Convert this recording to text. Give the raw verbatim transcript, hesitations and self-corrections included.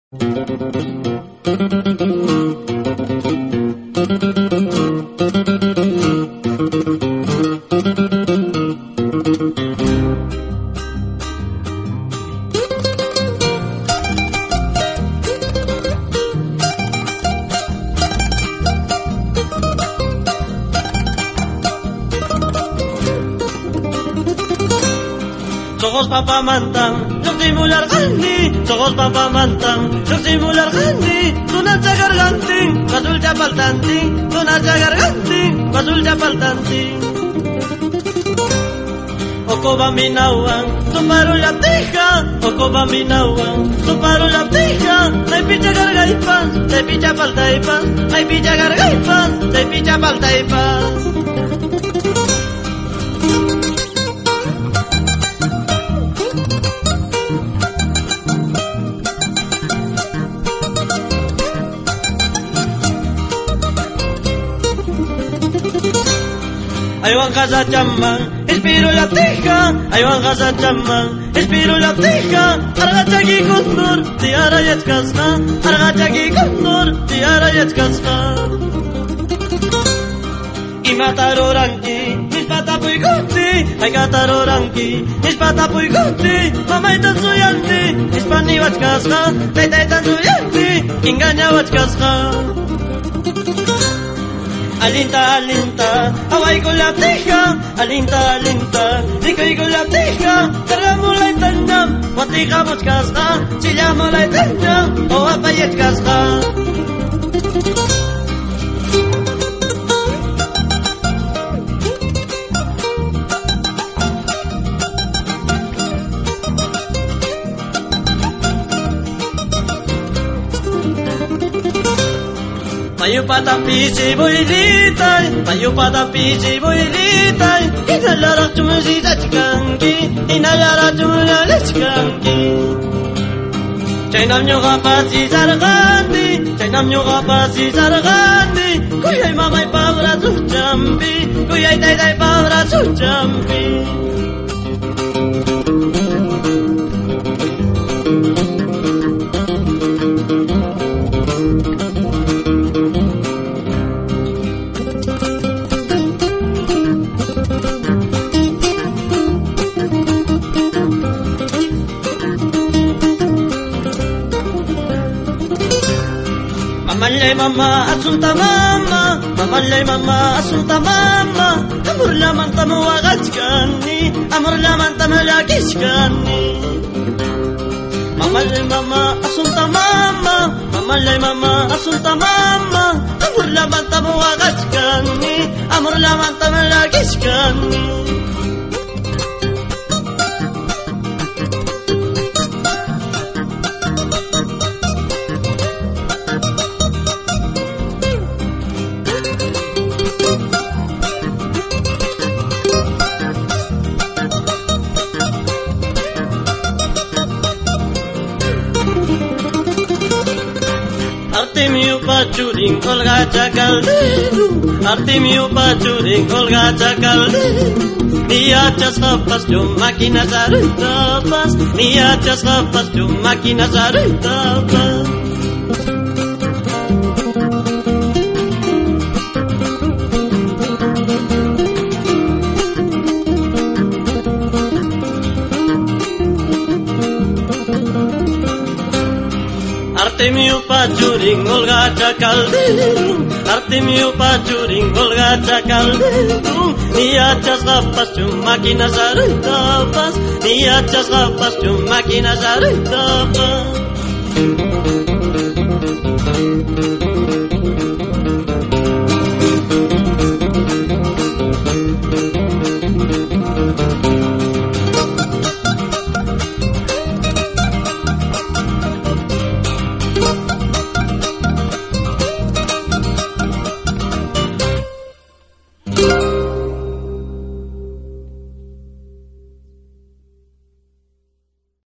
Sogos papa mantam, nuktimular gani. Sogos papa mantam, nuktimular gani. Tunarcha garganti, basulcha paltanti. Tunarcha garganti, basulcha paltanti. Oko bambinawan, tumparu la pija. Oko bambinawan, tumparu la pija. Ay picha gargaipas, ay picha paltaipas. Ay picha gargaipas, ay picha paltaipas. Aywan casa chamman, espiro la teja. Aywan casa chamman, espiro la teja. Argachaki kundur, tiara yatkasna. Argachaki kundur, tiara yatkasna. Y mataroranki, mis patapuiguti. Ay cataroranki, mis patapuiguti. Mamá tan suyanti, hispani wachkasna. Taitai tan suyanti, engaña wachkasna. Alinta, alinta, away con la teja. Alinta, alinta, ricoy con la teja. Cargamos la eterna, guatigamos casca. Chillamos la eterna, o apayet casca. Payu pata pisi boilita, payu pata pisi boilita. Inalara tumuzi zachkanki, inalara tumuzi zachkanki. Chaynam nyoga pasi zargandi, chaynam nyoga pasi zargandi. Kuyay mamay pabra suchambi, kuyay taytay pabra suchambi. Mamallay mama, asunta mama. Mamallay mama, asunta mama. Amor la manta muagachkani, amor la manta malakishkani. Mamallay mama, asunta mama. Mamallay mama, asunta mama. Amor la manta muagachkani, amor la manta malakishkani. Artemio pachurin colga chacaldero, Artemio pachurin colga chacaldero. Ni hachas japas yo máquinas aretapas, ni hachas japas yo máquinas aretapas. Artemio pachurin olga chacaldero, Artemio pachurin olga chacaldero. Ni hachas gapas yo máquinas aretapas, ni hachas gapas yo máquinas aretapas.